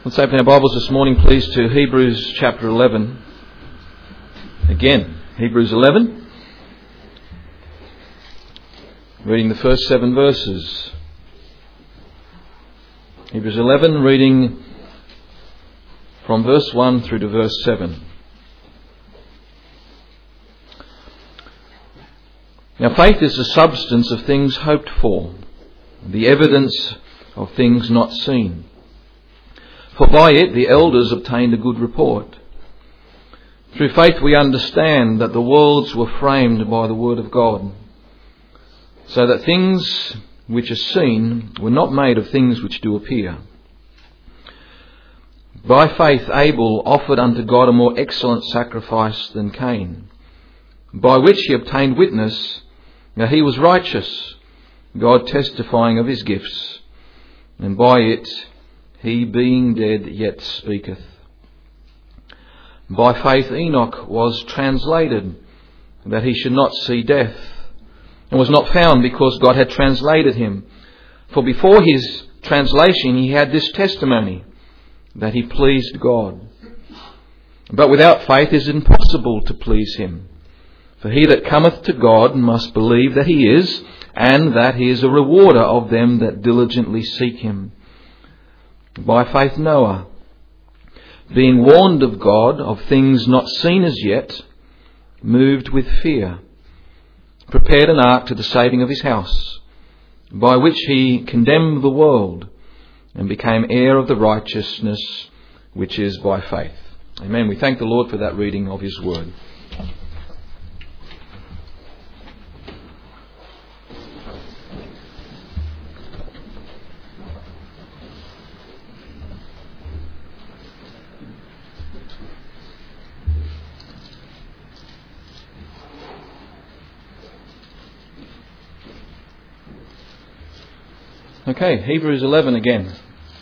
Let's open our Bibles this morning, please, to Hebrews chapter 11. Again, Hebrews 11. Reading the first 7 verses. Hebrews 11, reading from verse 1 through to verse 7. Now, faith is the substance of things hoped for, the evidence of things not seen. For by it the elders obtained a good report. Through faith we understand that the worlds were framed by the word of God, so that things which are seen were not made of things which do appear. By faith Abel offered unto God a more excellent sacrifice than Cain, by which he obtained witness that he was righteous, God testifying of his gifts, and by it he being dead yet speaketh. By faith Enoch was translated, that he should not see death, and was not found because God had translated him. For before his translation he had this testimony, that he pleased God. But without faith it is impossible to please him. For he that cometh to God must believe that he is, and that he is a rewarder of them that diligently seek him. By faith Noah, being warned of God of things not seen as yet, moved with fear, prepared an ark to the saving of his house, by which he condemned the world, and became heir of the righteousness which is by faith. Amen. We thank the Lord for that reading of his word. Okay, Hebrews 11 again.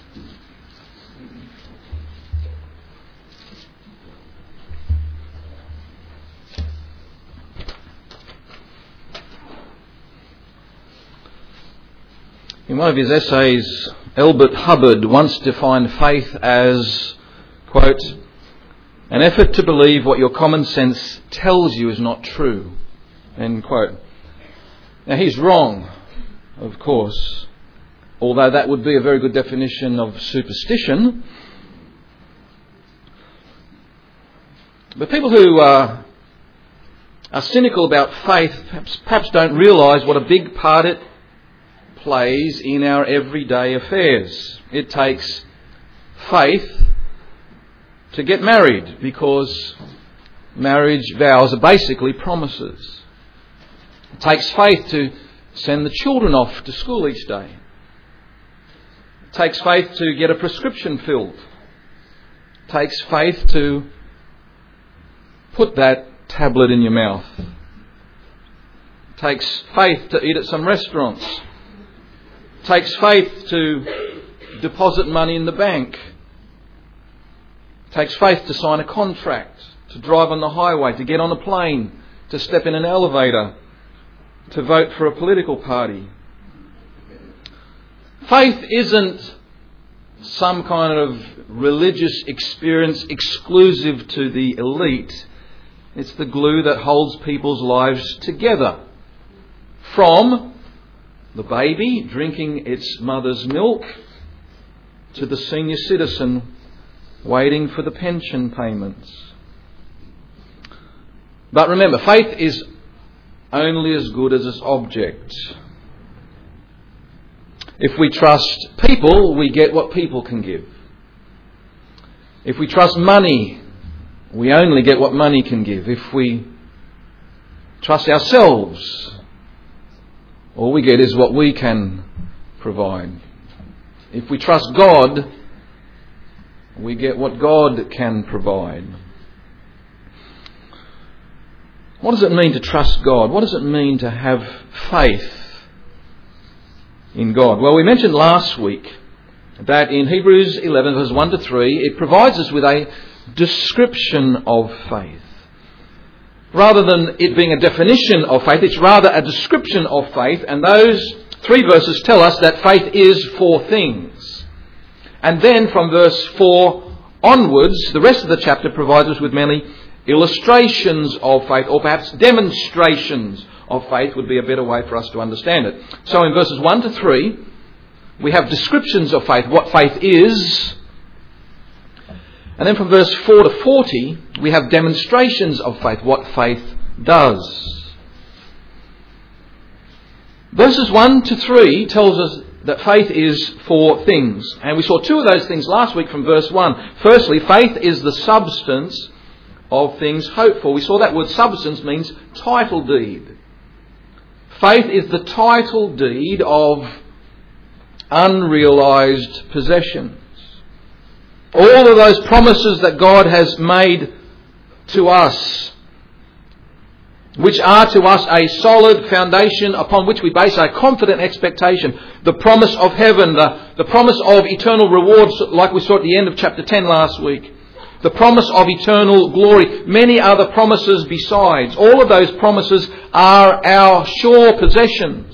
In one of his essays, Elbert Hubbard once defined faith as, quote, an effort to believe what your common sense tells you is not true, end quote. Now he's wrong, of course. Although that would be a very good definition of superstition. But people who are cynical about faith perhaps don't realise what a big part it plays in our everyday affairs. It takes faith to get married, because marriage vows are basically promises. It takes faith to send the children off to school each day. It takes faith to get a prescription filled. It takes faith to put that tablet in your mouth. It takes faith to eat at some restaurants. It takes faith to deposit money in the bank. It takes faith to sign a contract, to drive on the highway, to get on a plane, to step in an elevator, to vote for a political party. Faith isn't some kind of religious experience exclusive to the elite. It's the glue that holds people's lives together. From the baby drinking its mother's milk to the senior citizen waiting for the pension payments. But remember, faith is only as good as its object. If we trust people, we get what people can give. If we trust money, we only get what money can give. If we trust ourselves, all we get is what we can provide. If we trust God, we get what God can provide. What does it mean to trust God? What does it mean to have faith in God? Well, we mentioned last week that in Hebrews 11 verses 1 to 3, it provides us with a description of faith. Rather than it being a definition of faith, it's rather a description of faith, and those 3 verses tell us that faith is 4 things. And then from verse 4 onwards, the rest of the chapter provides us with many illustrations of faith, or perhaps demonstrations of faith would be a better way for us to understand it. So in verses 1 to 3, we have descriptions of faith, what faith is. And then from verse 4 to 40, we have demonstrations of faith, what faith does. Verses 1 to 3 tells us that faith is four things. And we saw two of those things last week from verse 1. Firstly, faith is the substance of things hoped for. We saw that word substance means title deed. Faith is the title deed of unrealised possessions. All of those promises that God has made to us, which are to us a solid foundation upon which we base our confident expectation. The promise of heaven, the promise of eternal rewards, like we saw at the end of chapter 10 last week. The promise of eternal glory. Many other promises besides. All of those promises are our sure possessions.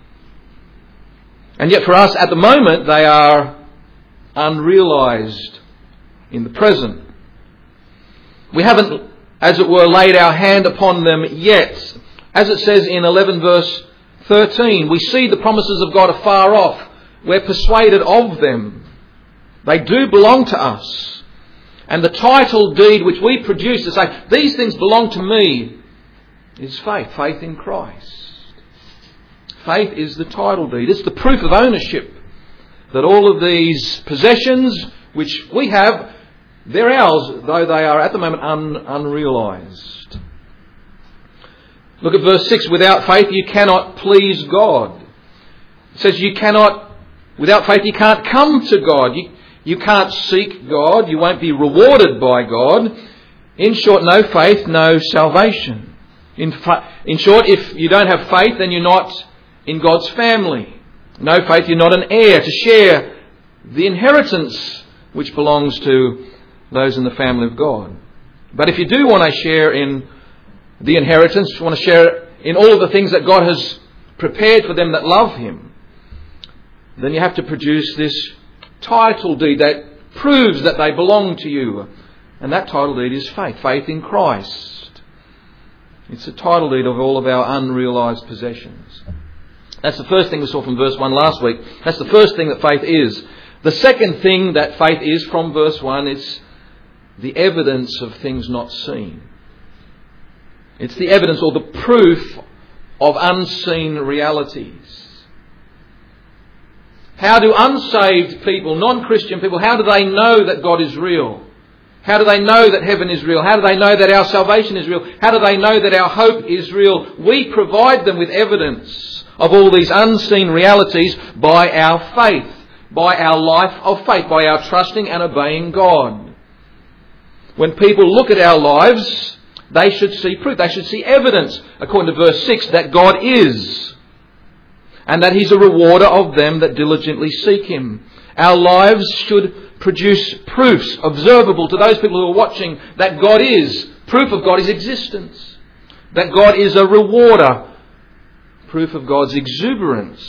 And yet for us at the moment they are unrealised in the present. We haven't, as it were, laid our hand upon them yet. As it says in 11 verse 13, we see the promises of God afar off. We're persuaded of them. They do belong to us. And the title deed which we produce to say, these things belong to me, is faith. Faith in Christ. Faith is the title deed. It's the proof of ownership that all of these possessions which we have, they're ours, though they are at the moment unrealised. Look at verse 6. Without faith you cannot please God. It says without faith you can't come to God. You can't seek God. You won't be rewarded by God. In short, no faith, no salvation. In short, if you don't have faith, then you're not in God's family. No faith, you're not an heir to share the inheritance which belongs to those in the family of God. But if you do want to share in the inheritance, want to share in all of the things that God has prepared for them that love Him, then you have to produce this title deed that proves that they belong to you. And that title deed is faith. Faith in Christ. It's the title deed of all of our unrealised possessions. That's the first thing we saw from verse 1 last week. That's the first thing that faith is. The second thing that faith is from verse 1, it's the evidence of things not seen. It's the evidence or the proof of unseen realities. How do unsaved people, non-Christian people, how do they know that God is real? How do they know that heaven is real? How do they know that our salvation is real? How do they know that our hope is real? We provide them with evidence of all these unseen realities by our faith, by our life of faith, by our trusting and obeying God. When people look at our lives, they should see proof. They should see evidence, according to verse 6, that God is, and that He's a rewarder of them that diligently seek Him. Our lives should produce proofs observable to those people who are watching that God is, proof of God's existence, that God is a rewarder, proof of God's exuberance.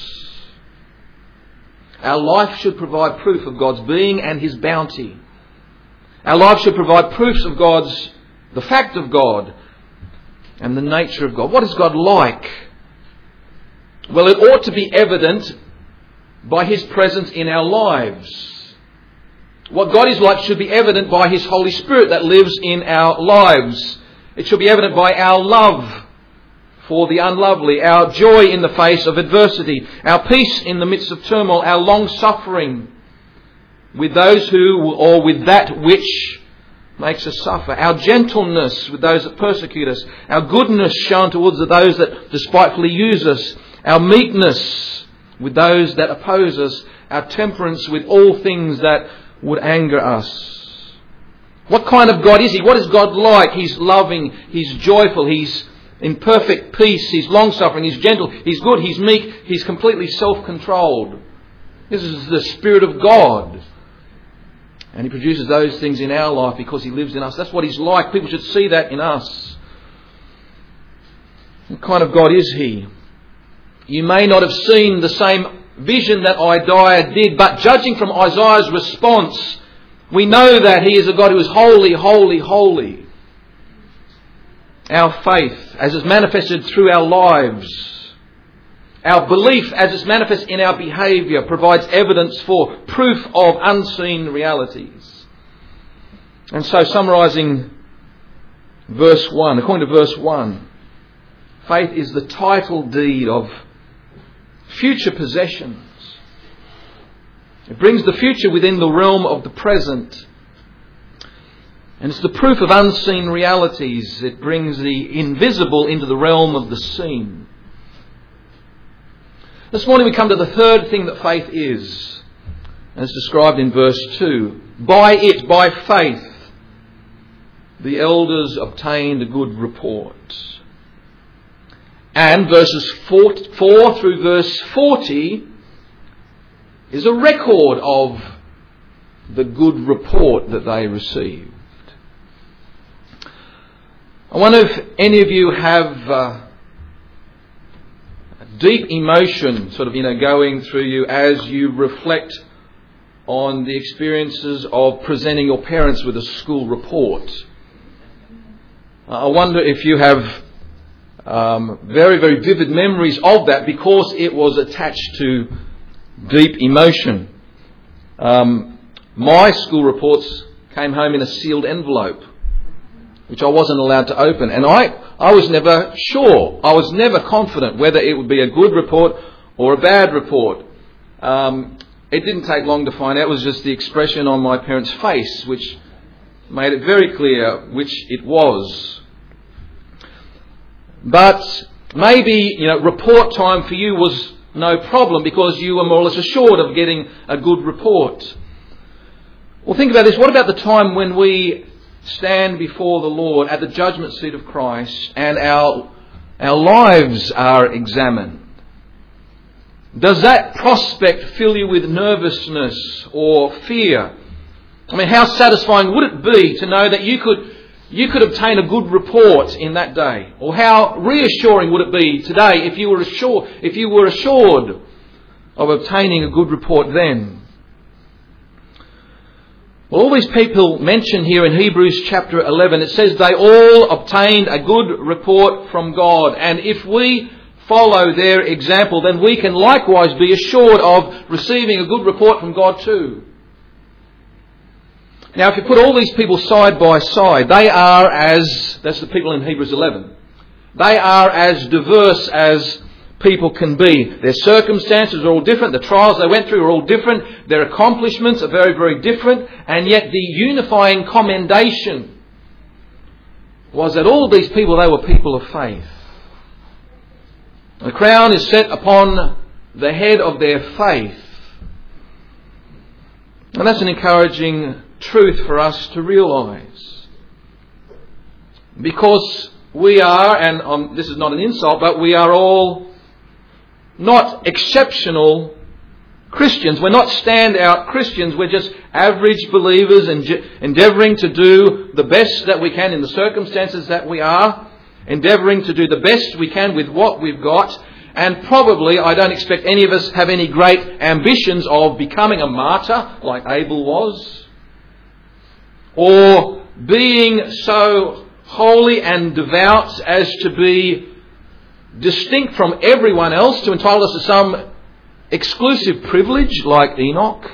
Our life should provide proof of God's being and His bounty. Our life should provide proofs of the fact of God and the nature of God. What is God like? Well, it ought to be evident by His presence in our lives. What God is like should be evident by His Holy Spirit that lives in our lives. It should be evident by our love for the unlovely, our joy in the face of adversity, our peace in the midst of turmoil, our long suffering with those or with that which makes us suffer, our gentleness with those that persecute us, our goodness shown towards those that despitefully use us, our meekness with those that oppose us, our temperance with all things that would anger us. What kind of God is He? What is God like? He's loving, He's joyful, He's in perfect peace, He's long-suffering, He's gentle, He's good, He's meek, He's completely self-controlled. This is the Spirit of God. And He produces those things in our life because He lives in us. That's what He's like. People should see that in us. What kind of God is He? You may not have seen the same vision that Isaiah did, but judging from Isaiah's response, we know that He is a God who is holy, holy, holy. Our faith, as is manifested through our lives, our belief as it's manifest in our behaviour, provides evidence for proof of unseen realities. And so, summarising verse 1, according to verse 1, faith is the title deed of future possessions. It brings the future within the realm of the present. And it's the proof of unseen realities. It brings the invisible into the realm of the seen. This morning we come to the third thing that faith is. And it's described in verse 2. By it, by faith, the elders obtained a good report. And verses 4 through verse 40 is a record of the good report that they received. I wonder if any of you have deep emotion going through you as you reflect on the experiences of presenting your parents with a school report. I wonder if you have very, very vivid memories of that because it was attached to deep emotion. My school reports came home in a sealed envelope, which I wasn't allowed to open. And I was never sure. I was never confident whether it would be a good report or a bad report. It didn't take long to find out. It was just the expression on my parents' face, which made it very clear which it was. But maybe, report time for you was no problem because you were more or less assured of getting a good report. Well, think about this. What about the time when we stand before the Lord at the judgment seat of Christ and our lives are examined? Does that prospect fill you with nervousness or fear? I mean, how satisfying would it be to know that you could obtain a good report in that day? Or how reassuring would it be today if you were assured of obtaining a good report then? Well, all these people mentioned here in Hebrews chapter 11, it says they all obtained a good report from God. And if we follow their example, then we can likewise be assured of receiving a good report from God too. Now, if you put all these people side by side, they are that's the people in Hebrews 11, they are as diverse as people can be. Their circumstances are all different. The trials they went through are all different. Their accomplishments are very, very different. And yet the unifying commendation was that all these people, they were people of faith. The crown is set upon the head of their faith. And that's an encouraging truth for us to realise. Because we are, and this is not an insult, but we are all not exceptional Christians. We're not stand-out Christians. We're just average believers endeavouring to do the best that we can in the circumstances that we are, endeavouring to do the best we can with what we've got. And probably, I don't expect any of us have any great ambitions of becoming a martyr like Abel was, or being so holy and devout as to be distinct from everyone else, to entitle us to some exclusive privilege like Enoch,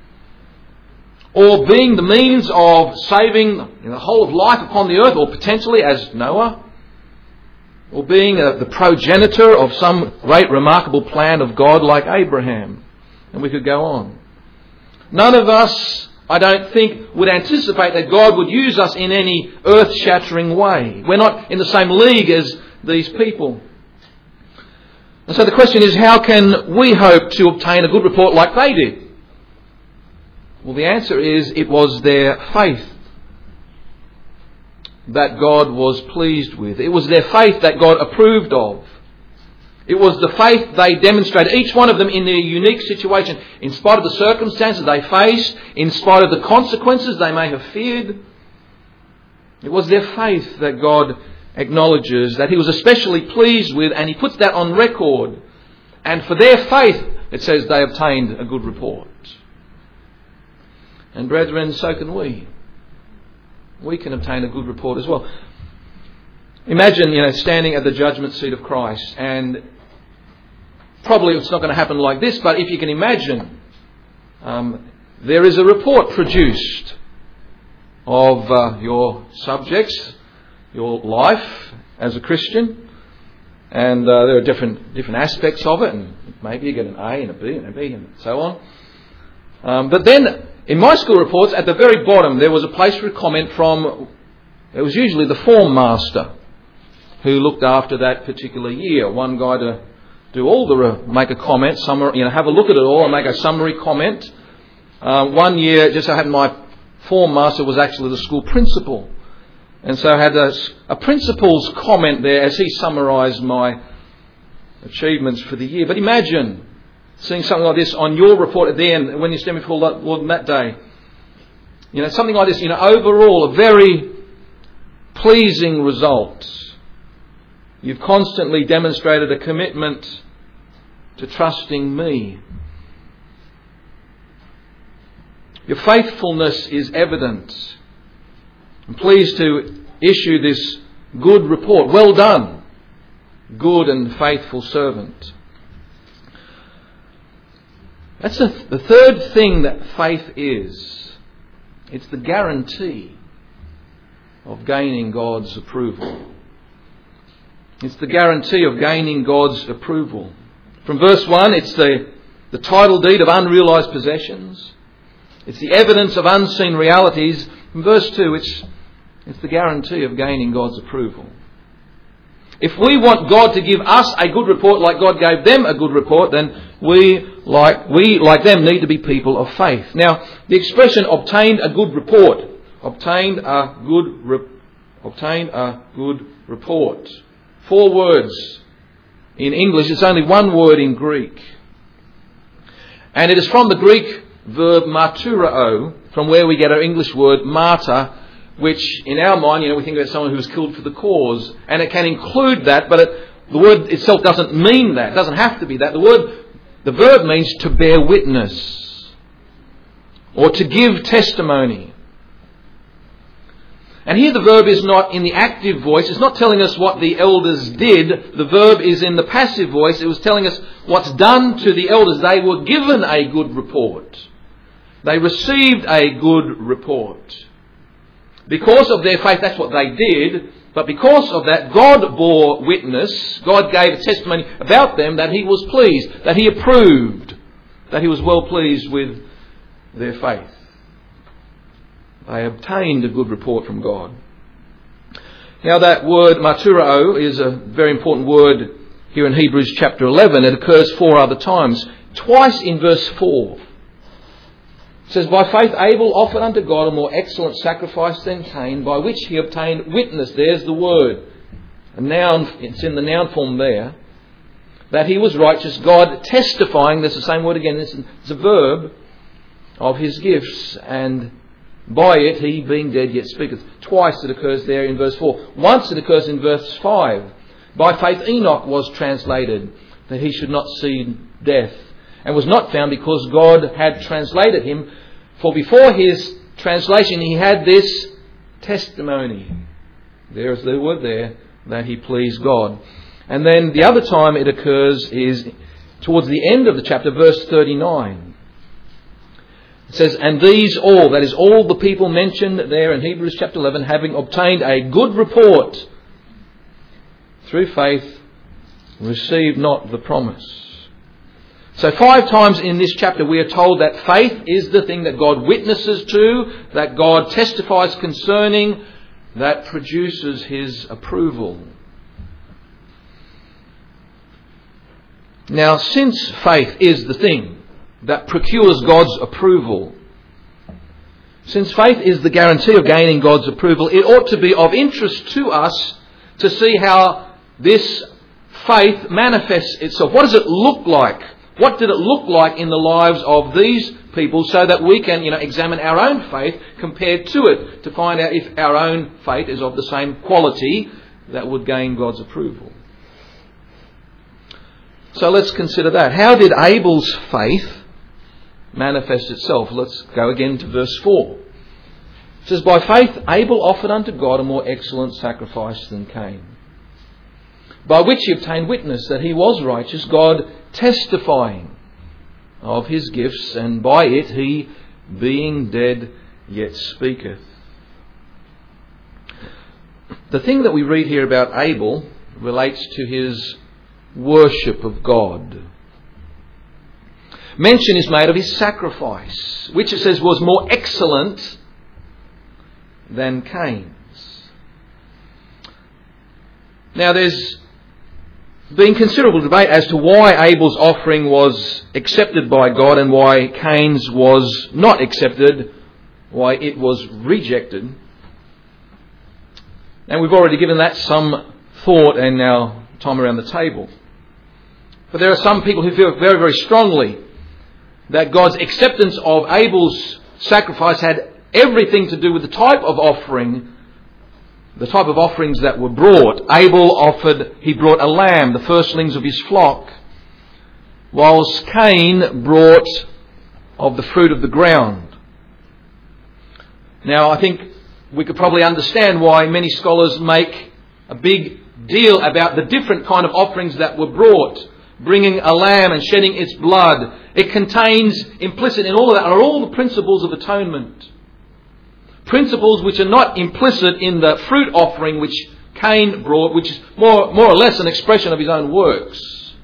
or being the means of saving the whole of life upon the earth, or potentially as Noah, or being the progenitor of some great remarkable plan of God like Abraham. And we could go on. None of us, I don't think, would anticipate that God would use us in any earth-shattering way. We're not in the same league as these people. And so the question is, how can we hope to obtain a good report like they did? Well, the answer is, it was their faith that God was pleased with. It was their faith that God approved of. It was the faith they demonstrated, each one of them in their unique situation, in spite of the circumstances they faced, in spite of the consequences they may have feared. It was their faith that God acknowledges, that He was especially pleased with, and He puts that on record. And for their faith, it says they obtained a good report. And brethren, so can we. We can obtain a good report as well. Imagine, standing at the judgment seat of Christ, and probably it's not going to happen like this, but if you can imagine, there is a report produced of your subjects, your life as a Christian, and there are different aspects of it, and maybe you get an A and a B and a B and so on. But then, in my school reports, at the very bottom, there was a place for a comment from, it was usually the form master who looked after that particular year. One guy to do all the, make a comment, have a look at it all and make a summary comment. One year, just so happened my form master was actually the school principal. And so I had a principal's comment there as he summarised my achievements for the year. But imagine seeing something like this on your report at the end when you stand before the Lord on that day. Something like this, overall a very pleasing result. You've constantly demonstrated a commitment to trusting me. Your faithfulness is evident. I'm pleased to issue this good report. Well done, good and faithful servant. That's the third thing that faith is. It's the guarantee of gaining God's approval. It's the guarantee of gaining God's approval. From verse 1, it's the title deed of unrealised possessions. It's the evidence of unseen realities. From verse 2, it's the guarantee of gaining God's approval. If we want God to give us a good report like God gave them a good report, then we like them need to be people of faith. Now, the expression obtained a good report. Obtained a good report. 4 words in English. It's only 1 word in Greek. And it is from the Greek verb marturao, from where we get our English word martyr, which in our mind, we think about someone who was killed for the cause. And it can include that, but the word itself doesn't mean that. It doesn't have to be that. The verb means to bear witness or to give testimony. And here the verb is not in the active voice. It's not telling us what the elders did. The verb is in the passive voice. It was telling us what's done to the elders. They were given a good report. They received a good report. Because of their faith, that's what they did. But because of that, God bore witness. God gave a testimony about them that He was pleased, that He approved, that He was well pleased with their faith. They obtained a good report from God. Now that word marturao is a very important word here in Hebrews chapter 11. It occurs 4 other times. Twice in verse 4. It says, by faith Abel offered unto God a more excellent sacrifice than Cain, by which he obtained witness. There's the word. A noun, it's in the noun form there. That he was righteous, God testifying, there's the same word again, it's a verb, of his gifts, and by it he being dead yet speaketh. Twice it occurs there in verse 4. Once it occurs in verse 5. By faith Enoch was translated, that he should not see death, and was not found because God had translated him. For before his translation he had this testimony. There's the word there, that he pleased God. And then the other time it occurs is towards the end of the chapter, verse 39. It says, and these all, that is all the people mentioned there in Hebrews chapter 11, having obtained a good report through faith, received not the promise. So 5 times in this chapter we are told that faith is the thing that God witnesses to, that God testifies concerning, that produces His approval. Now, since faith is the thing that procures God's approval, since faith is the guarantee of gaining God's approval, it ought to be of interest to us to see how this faith manifests itself. What does it look like? What did it look like in the lives of these people, so that we can, examine our own faith compared to it, to find out if our own faith is of the same quality that would gain God's approval. So let's consider that. How did Abel's faith manifest itself? Let's go again to verse 4. It says, by faith Abel offered unto God a more excellent sacrifice than Cain, by which he obtained witness that he was righteous, God testifying of his gifts, and by it he, being dead, yet speaketh. The thing that we read here about Abel relates to his worship of God. Mention is made of his sacrifice, which it says was more excellent than Cain's. Now there's been considerable debate as to why Abel's offering was accepted by God and why Cain's was not accepted, why it was rejected. And we've already given that some thought in our time around the table. But there are some people who feel very, very strongly that God's acceptance of Abel's sacrifice had everything to do with the type of offering, the type of offerings that were brought. Abel he brought a lamb, the firstlings of his flock, whilst Cain brought of the fruit of the ground. Now I think we could probably understand why many scholars make a big deal about the different kind of offerings that were brought. Bringing a lamb and shedding its blood. It contains, implicit in all of that, are all the principles of atonement. Principles which are not implicit in the fruit offering which Cain brought, which is more or less an expression of his own works.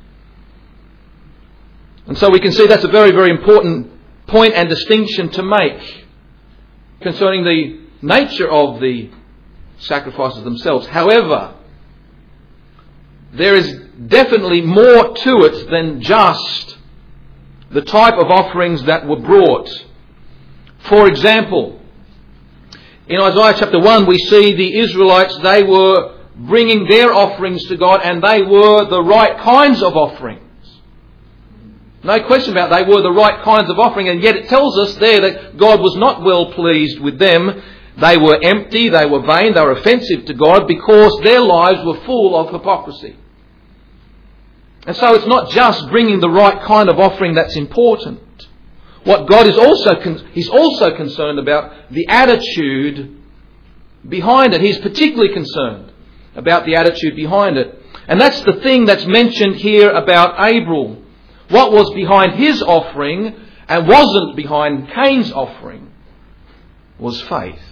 And so we can see that's a very, very important point and distinction to make concerning the nature of the sacrifices themselves. However, there is definitely more to it than just the type of offerings that were brought. For example, in Isaiah chapter 1 we see the Israelites, they were bringing their offerings to God, and they were the right kinds of offerings. No question about it, they were the right kinds of offering, and yet it tells us there that God was not well pleased with them. They were empty, they were vain, they were offensive to God because their lives were full of hypocrisy. And so it's not just bringing the right kind of offering that's important. What God is He's also concerned about the attitude behind it. He's particularly concerned about the attitude behind it. And that's the thing that's mentioned here about Abel. What was behind his offering and wasn't behind Cain's offering was faith.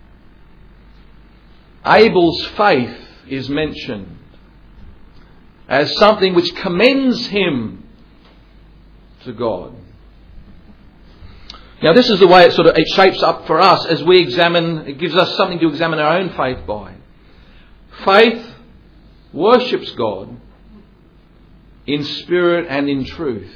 Abel's faith is mentioned as something which commends him to God. Now this is the way it shapes up for us as we examine, it gives us something to examine our own faith by. Faith worships God in spirit and in truth,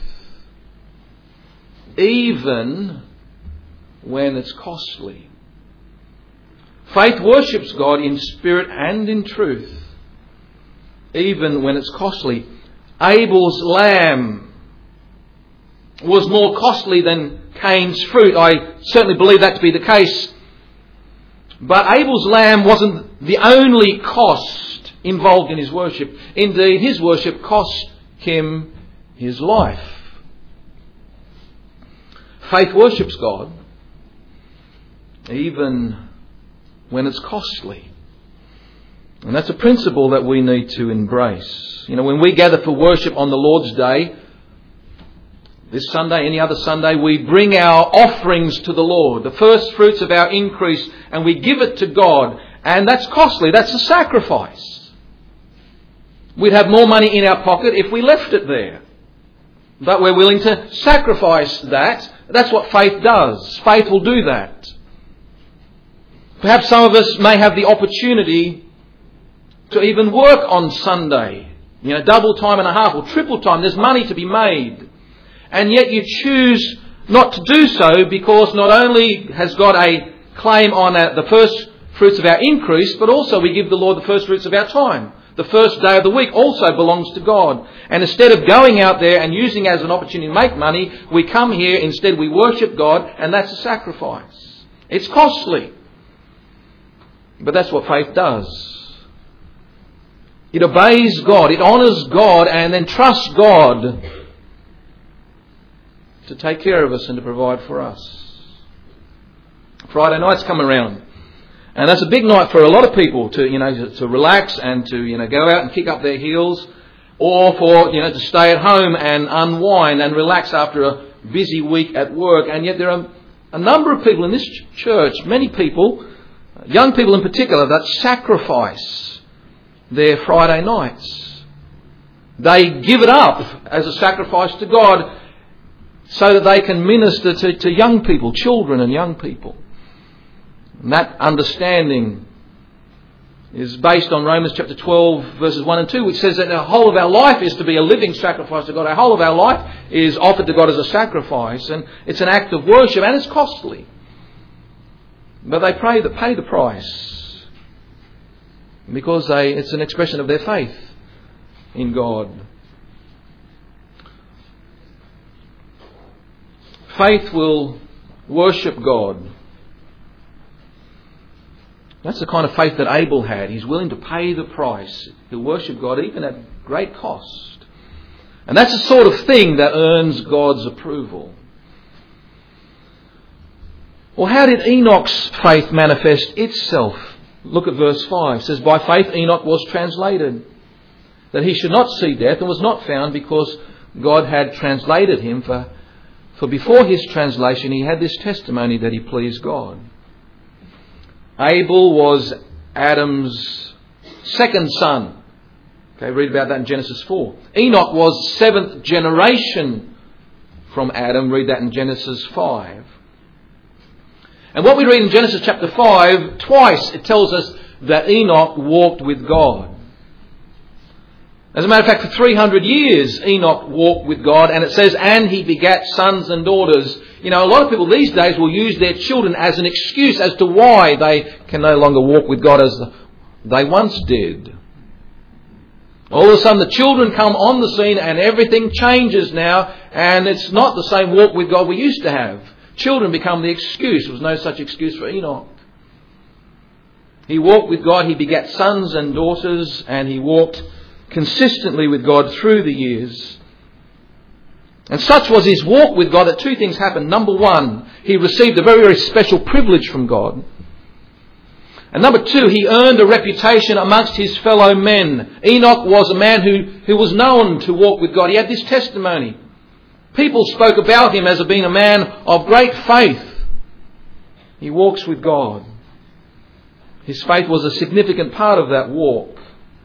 even when it's costly. Faith worships God in spirit and in truth, even when it's costly. Abel's lamb was more costly than Cain's fruit. I certainly believe that to be the case. But Abel's lamb wasn't the only cost involved in his worship. Indeed, his worship cost him his life. Faith worships God even when it's costly. And that's a principle that we need to embrace. You know, when we gather for worship on the Lord's Day, this Sunday, any other Sunday, we bring our offerings to the Lord, the first fruits of our increase, and we give it to God. And that's costly. That's a sacrifice. We'd have more money in our pocket if we left it there. But we're willing to sacrifice that. That's what faith does. Faith will do that. Perhaps some of us may have the opportunity to even work on Sunday. You know, double time and a half or triple time. There's money to be made. And yet you choose not to do so because not only has God a claim on the first fruits of our increase, but also we give the Lord the first fruits of our time. The first day of the week also belongs to God. And instead of going out there and using it as an opportunity to make money, we come here, instead we worship God, and that's a sacrifice. It's costly. But that's what faith does. It obeys God. It honours God and then trusts God to take care of us and to provide for us. Friday night's come around. And that's a big night for a lot of people to relax and to, go out and kick up their heels, or for, to stay at home and unwind and relax after a busy week at work. And yet there are a number of people in this church, many people, young people in particular, that sacrifice their Friday nights. They give it up as a sacrifice to God so that they can minister to young people, children and young people. And that understanding is based on Romans chapter 12 verses 1 and 2, which says that the whole of our life is to be a living sacrifice to God. Our whole of our life is offered to God as a sacrifice, and it's an act of worship, and it's costly. But they pay the price because it's an expression of their faith in God. Faith will worship God. That's the kind of faith that Abel had. He's willing to pay the price. He'll worship God even at great cost. And that's the sort of thing that earns God's approval. Well, how did Enoch's faith manifest itself? Look at verse 5. It says, by faith Enoch was translated, that he should not see death, and was not found because God had translated him. For before his translation he had this testimony that he pleased God. Abel was Adam's second son. Okay, read about that in Genesis 4. Enoch was seventh generation from Adam. Read that in Genesis 5. And what we read in Genesis chapter 5, twice it tells us that Enoch walked with God. As a matter of fact, for 300 years Enoch walked with God, and it says, and he begat sons and daughters. A lot of people these days will use their children as an excuse as to why they can no longer walk with God as they once did. All of a sudden the children come on the scene and everything changes now, and it's not the same walk with God we used to have. Children become the excuse. There was no such excuse for Enoch. He walked with God, he begat sons and daughters, and he walked consistently with God through the years. And such was his walk with God that two things happened. Number one, he received a very, very special privilege from God. And number two, he earned a reputation amongst his fellow men. Enoch was a man who was known to walk with God. He had this testimony. People spoke about him as being a man of great faith. He walks with God. His faith was a significant part of that walk.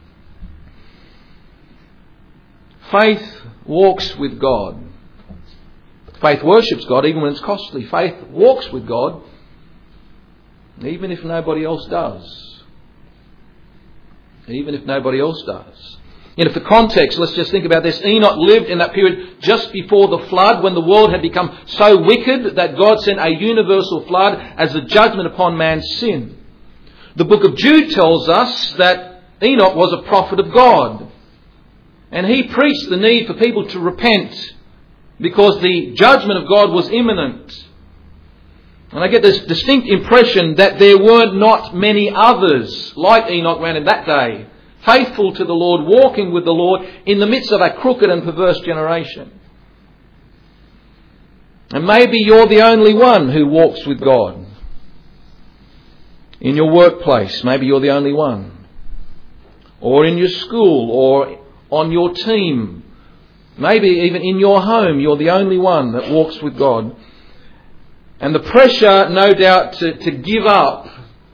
Faith walks with God. Faith worships God even when it's costly. Faith walks with God even if nobody else does. Even if nobody else does. For context, let's just think about this. Enoch lived in that period just before the flood, when the world had become so wicked that God sent a universal flood as a judgment upon man's sin. The book of Jude tells us that Enoch was a prophet of God. And he preached the need for people to repent because the judgment of God was imminent. And I get this distinct impression that there were not many others like Enoch around in that day, faithful to the Lord, walking with the Lord in the midst of a crooked and perverse generation. And maybe you're the only one who walks with God. In your workplace, maybe you're the only one. Or in your school, or on your team. Maybe even in your home, you're the only one that walks with God. And the pressure, no doubt, to give up,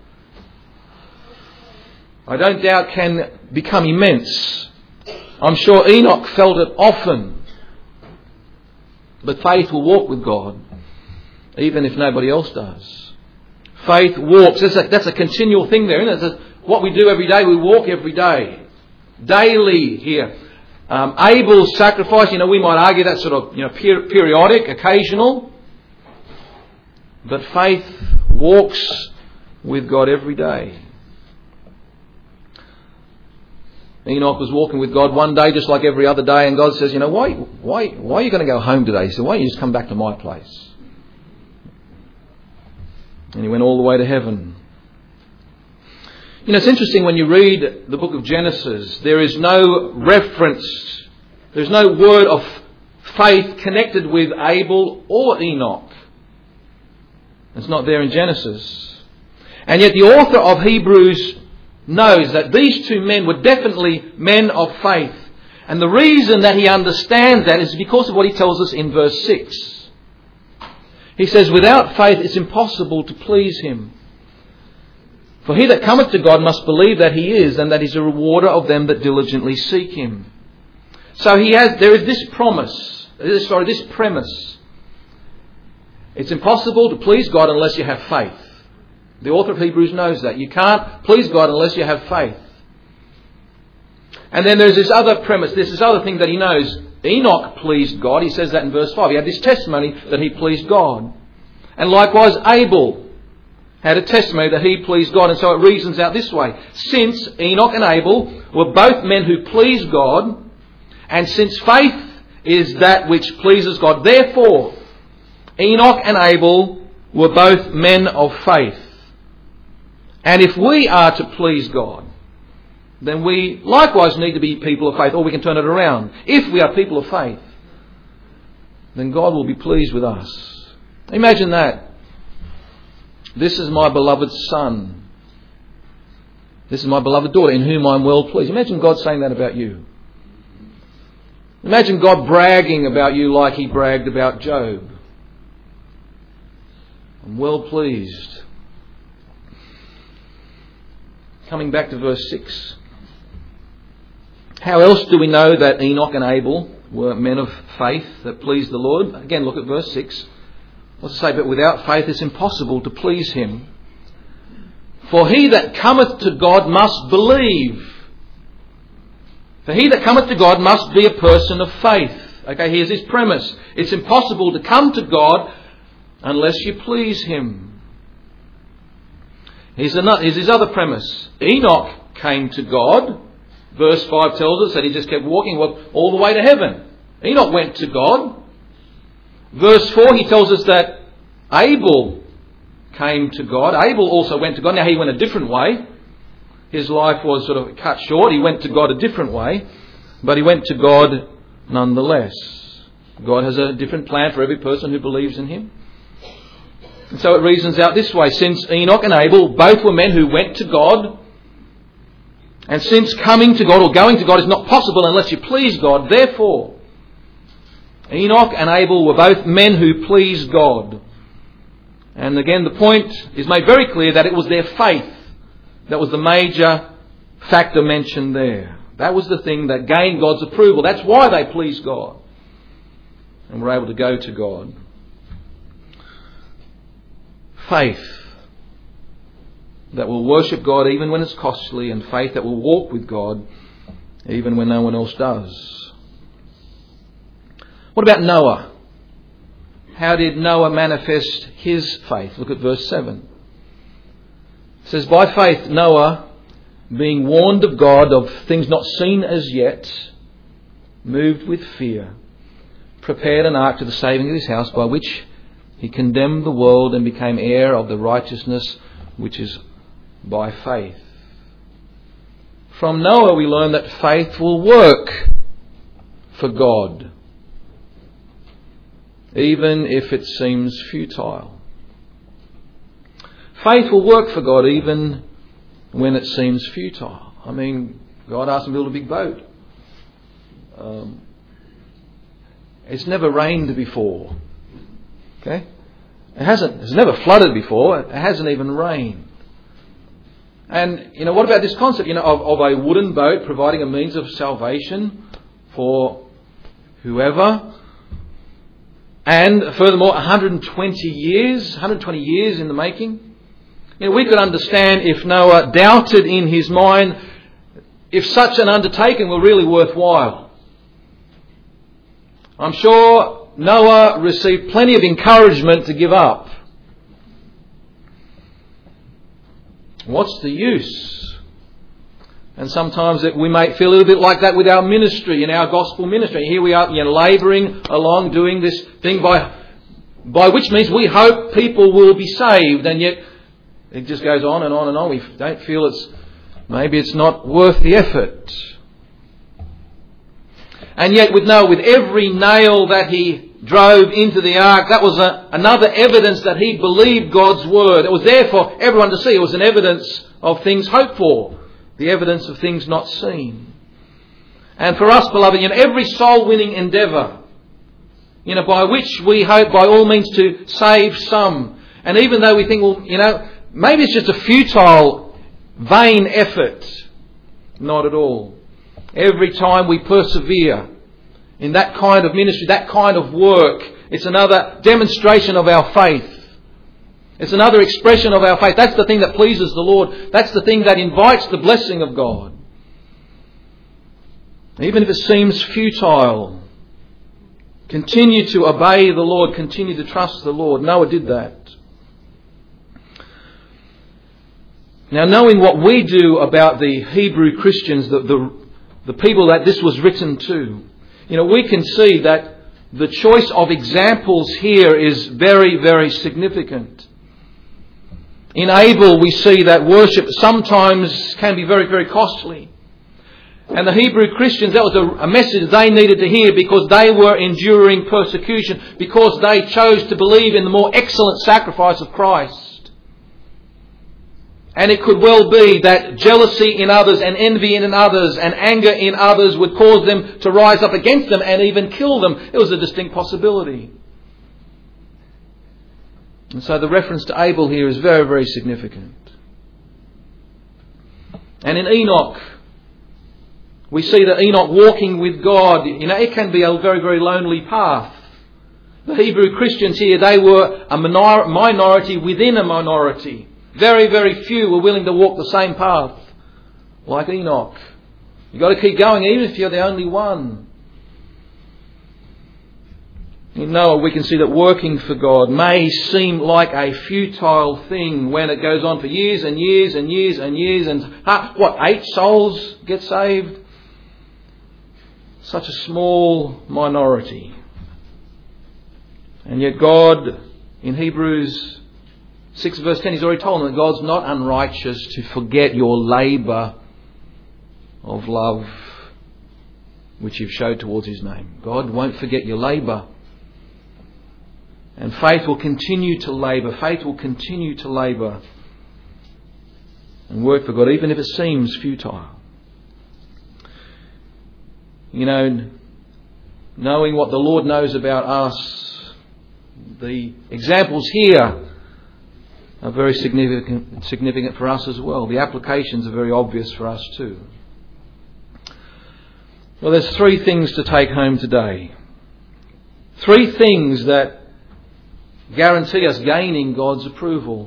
I don't doubt, can become immense. I'm sure Enoch felt it often. But faith will walk with God, even if nobody else does. Faith walks. That's a continual thing there, isn't it? That's what we do every day. We walk every day. Daily here. Abel's sacrifice, we might argue that's sort of, periodic, occasional. But faith walks with God every day. Enoch was walking with God one day just like every other day, and God says, why are you going to go home today? He said, why don't you just come back to my place? And he went all the way to heaven. You know, it's interesting when you read the book of Genesis, there is no reference, there's no word of faith connected with Abel or Enoch. It's not there in Genesis. And yet the author of Hebrews knows that these two men were definitely men of faith. And the reason that he understands that is because of what he tells us in verse 6. He says, without faith it's impossible to please him. For he that cometh to God must believe that he is, and that he is a rewarder of them that diligently seek him. So there is this this premise. It's impossible to please God unless you have faith. The author of Hebrews knows that. You can't please God unless you have faith. And then there's this other premise, there's this other thing that he knows. Enoch pleased God. He says that in verse 5. He had this testimony that he pleased God. And likewise Abel had a testimony that he pleased God. And so it reasons out this way. Since Enoch and Abel were both men who pleased God, and since faith is that which pleases God, therefore Enoch and Abel were both men of faith. And if we are to please God, then we likewise need to be people of faith, or we can turn it around. If we are people of faith, then God will be pleased with us. Imagine that. This is my beloved son. This is my beloved daughter in whom I am well pleased. Imagine God saying that about you. Imagine God bragging about you like he bragged about Job. I'm well pleased. Coming back to verse 6. How else do we know that Enoch and Abel were men of faith that pleased the Lord? Again, look at verse 6. What's it say? But without faith it's impossible to please him. For he that cometh to God must believe. For he that cometh to God must be a person of faith. Okay, here's his premise. It's impossible to come to God unless you please him. Here's his other premise. Enoch came to God. Verse 5 tells us that he just kept walking all the way to heaven. Enoch went to God. Verse 4, he tells us that Abel came to God. Abel also went to God. Now he went a different way. His life was sort of cut short. He went to God a different way. But he went to God nonetheless. God has a different plan for every person who believes in him. And so it reasons out this way. Since Enoch and Abel both were men who went to God, and since coming to God or going to God is not possible unless you please God, therefore Enoch and Abel were both men who pleased God. And again, the point is made very clear that it was their faith that was the major factor mentioned there. That was the thing that gained God's approval. That's why they pleased God and were able to go to God. Faith that will worship God even when it's costly, and faith that will walk with God even when no one else does. What about Noah? How did Noah manifest his faith? Look at verse 7. It says, by faith Noah, being warned of God of things not seen as yet, moved with fear, prepared an ark to the saving of his house, by which he condemned the world and became heir of the righteousness which is by faith. From Noah we learn that faith will work for God, even if it seems futile. Faith will work for God even when it seems futile. I mean, God asked him to build a big boat. It's never rained before. Okay? It's never flooded before. It hasn't even rained. And, what about this concept, of a wooden boat providing a means of salvation for whoever? And furthermore, 120 years in the making. We could understand if Noah doubted in his mind if such an undertaking were really worthwhile. I'm sure Noah received plenty of encouragement to give up. What's the use? And sometimes we may feel a little bit like that with our ministry, in our gospel ministry. Here we are, labouring along, doing this thing by which means we hope people will be saved, and yet it just goes on and on and on. We don't feel Maybe it's not worth the effort. And yet with every nail that he drove into the ark, that was another evidence that he believed God's word. It was there for everyone to see. It was an evidence of things hoped for, the evidence of things not seen. And for us, beloved, every soul-winning endeavour, by which we hope by all means to save some. And even though we think, maybe it's just a futile, vain effort. Not at all. Every time we persevere in that kind of ministry, that kind of work, it's another demonstration of our faith. It's another expression of our faith. That's the thing that pleases the Lord. That's the thing that invites the blessing of God. Even if it seems futile, continue to obey the Lord, continue to trust the Lord. Noah did that. Now, knowing what we do about the Hebrew Christians, the people that this was written to, we can see that the choice of examples here is very, very significant. In Abel, we see that worship sometimes can be very, very costly. And the Hebrew Christians, that was a message they needed to hear because they were enduring persecution, because they chose to believe in the more excellent sacrifice of Christ. And it could well be that jealousy in others and envy in others and anger in others would cause them to rise up against them and even kill them. It was a distinct possibility. And so the reference to Abel here is very, very significant. And in Enoch, we see that Enoch walking with God, it can be a very, very lonely path. The Hebrew Christians here, they were a minority within a minority. Very, very few were willing to walk the same path like Enoch. You've got to keep going even if you're the only one. In Noah, we can see that working for God may seem like a futile thing when it goes on for years and years and years and years. And 8 souls get saved? Such a small minority. And yet God, in Hebrews 6 verse 10, he's already told them that God's not unrighteous to forget your labour of love which you've showed towards his name. God won't forget your labour. And faith will continue to labour. Faith will continue to labour and work for God, even if it seems futile. Knowing what the Lord knows about us, the examples here are very significant for us as well. The applications are very obvious for us too. Well, there's 3 things to take home today. 3 things that guarantee us gaining God's approval.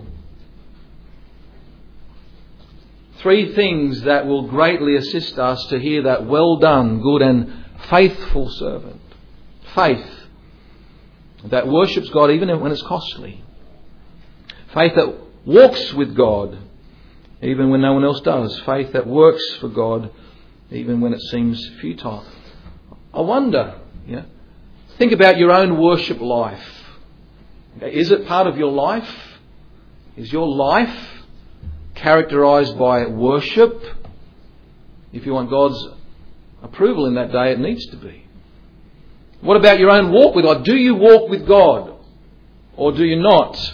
3 things that will greatly assist us to hear that well done, good and faithful servant. Faith that worships God even when it's costly. Faith that walks with God even when no one else does. Faith that works for God even when it seems futile. I wonder, think about your own worship life. Is it part of your life? Is your life characterised by worship? If you want God's approval in that day, it needs to be. What about your own walk with God? Do you walk with God or do you not?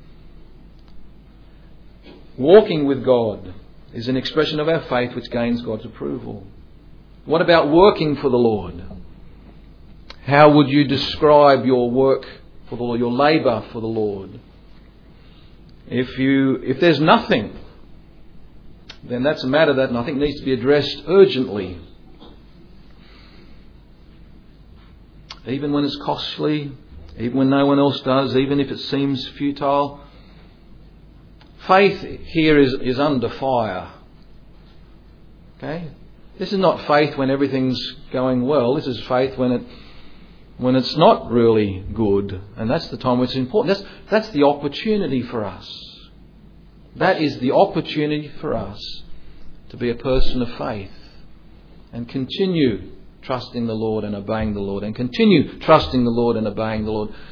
Walking with God is an expression of our faith which gains God's approval. What about working for the Lord? How would you describe your work for the Lord, your labour for the Lord? If there's nothing, then that's a matter that I think needs to be addressed urgently. Even when it's costly, even when no one else does, even if it seems futile. Faith here is under fire. Okay? This is not faith when everything's going well. This is faith when it's not really good. And that's the time when it's important. That's the opportunity for us. That is the opportunity for us to be a person of faith and continue trusting the Lord and obeying the Lord, and continue trusting the Lord and obeying the Lord.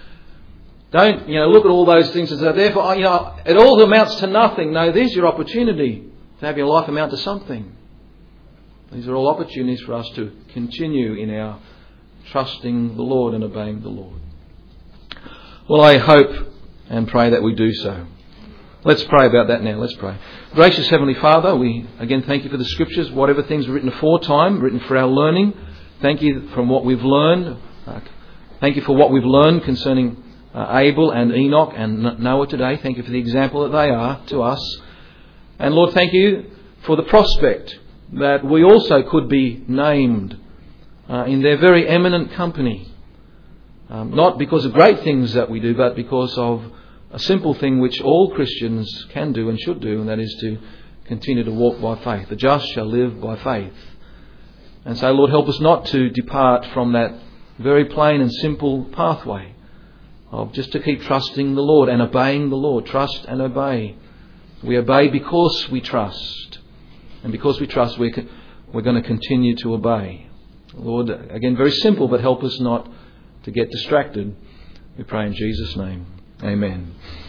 Don't, look at all those things and say, therefore, it all amounts to nothing. No, there's your opportunity. to have your life amount to something. These are all opportunities for us to continue in our trusting the Lord and obeying the Lord. Well, I hope and pray that we do so. Let's pray about that now. Let's pray. Gracious Heavenly Father, we again thank you for the Scriptures, whatever things were written aforetime, written for our learning. Thank you from what we've learned. Thank you for what we've learned concerning Abel and Enoch and Noah today. Thank you for the example that they are to us. And Lord, thank you for the prospect that we also could be named in their very eminent company. Not because of great things that we do, but because of a simple thing which all Christians can do and should do, and that is to continue to walk by faith. The just shall live by faith. And so, Lord, help us not to depart from that very plain and simple pathway of just to keep trusting the Lord and obeying the Lord. Trust and obey. We obey because we trust. And because we trust, we're going to continue to obey. Lord, again, very simple, but help us not to get distracted. We pray in Jesus' name. Amen.